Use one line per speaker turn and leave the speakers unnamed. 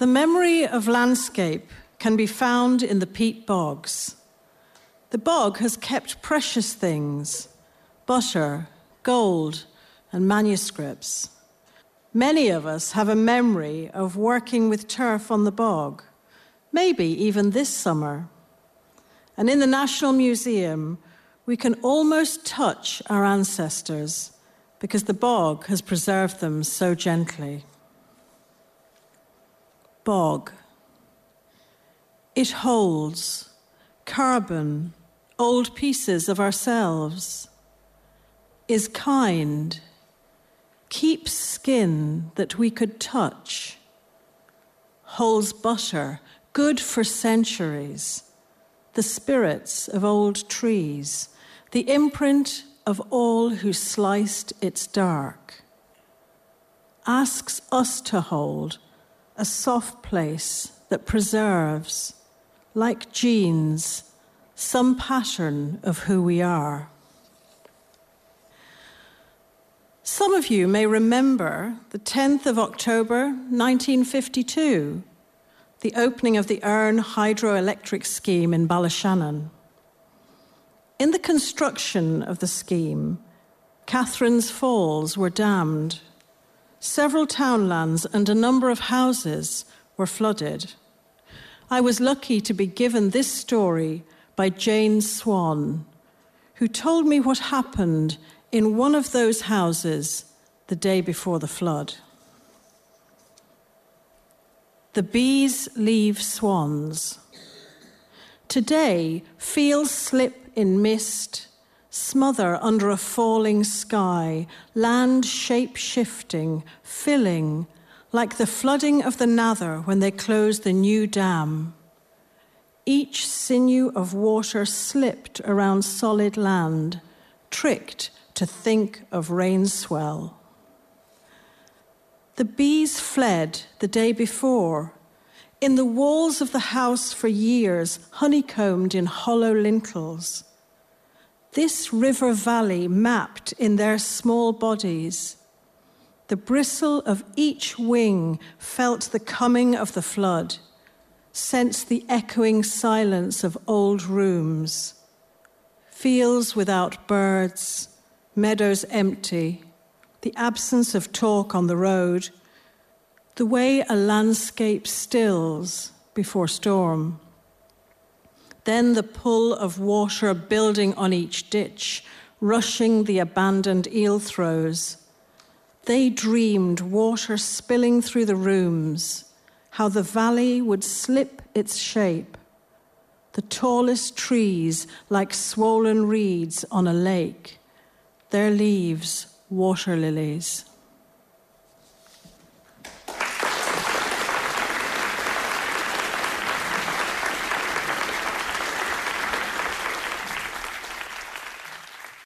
The memory of landscape can be found in the peat bogs. The bog has kept precious things, butter, gold, and manuscripts. Many of us have a memory of working with turf on the bog, maybe even this summer. And in the National Museum, we can almost touch our ancestors because the bog has preserved them so gently. Bog. It holds carbon, old pieces of ourselves, is kind, keeps skin that we could touch, holds butter, good for centuries, the spirits of old trees, the imprint of all who sliced its dark, asks us to hold a soft place that preserves, like genes, some pattern of who we are. Some of you may remember the 10th of October, 1952, the opening of the Erne hydroelectric scheme in Ballyshannon. In the construction of the scheme, Catherine's Falls were dammed. Several townlands and a number of houses were flooded. I was lucky to be given this story by Jane Swan, who told me what happened in one of those houses the day before the flood. The bees leave swans. Today, fields slip in mist, smother under a falling sky, land shape-shifting, filling, like the flooding of the Nather when they closed the new dam. Each sinew of water slipped around solid land, tricked to think of rain swell. The bees fled the day before. In the walls of the house for years, honeycombed in hollow lintels. This river valley mapped in their small bodies. The bristle of each wing felt the coming of the flood, sensed the echoing silence of old rooms. Fields without birds, meadows empty, the absence of talk on the road, the way a landscape stills before storm. Then the pull of water building on each ditch, rushing the abandoned eel throws. They dreamed water spilling through the rooms, how the valley would slip its shape, the tallest trees like swollen reeds on a lake, their leaves water lilies.